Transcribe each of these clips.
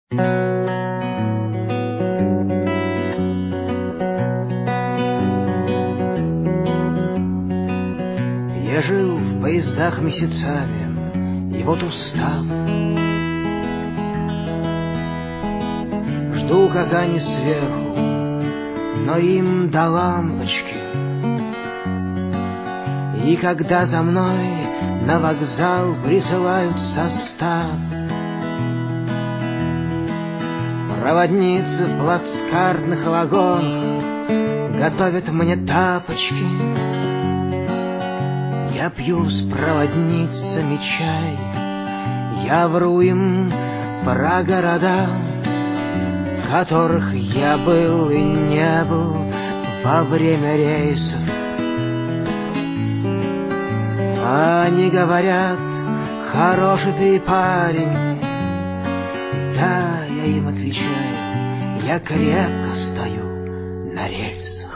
Я жил в поездах месяцами, и вот устал. Жду указаний сверху, но им до лампочки. И когда за мной на вокзал присылают состав, проводницы в плацкартных вагонах готовят мне тапочки. Я пью с проводницами чай, я вру им про города, в которых я был и не был во время рейсов. Они говорят: хороший ты парень. Да, я им отвечаю: я крепко стою на рельсах.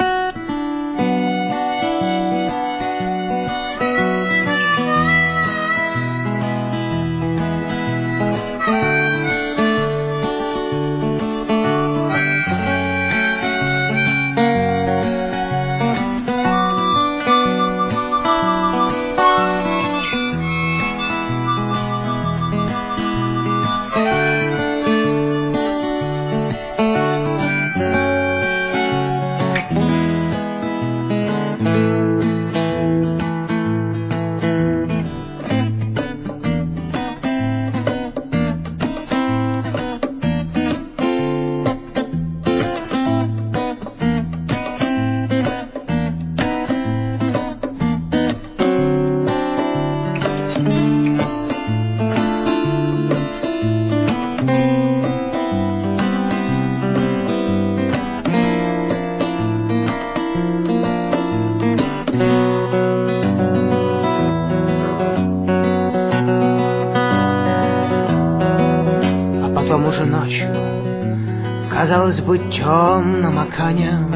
Потом уже ночью, казалось бы, темным оконем,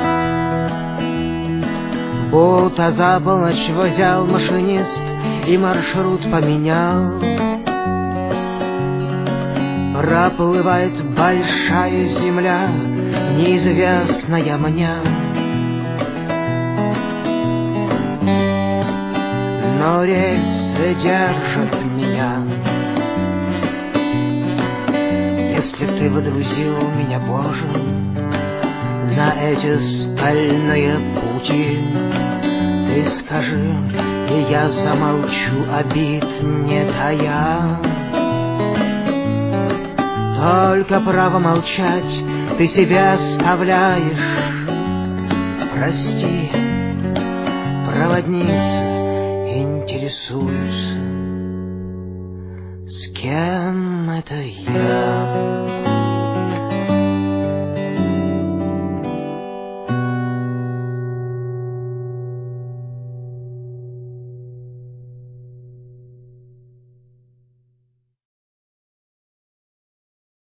будто за полночь взял машинист и маршрут поменял. Проплывает большая земля, неизвестная мне, но рельсы держат меня. Если ты водрузил меня, Боже, на эти стальные пути, ты скажи, и я замолчу, обид не тая. Только право молчать ты себе оставляешь. Прости, проводницы интересуются, с кем это я.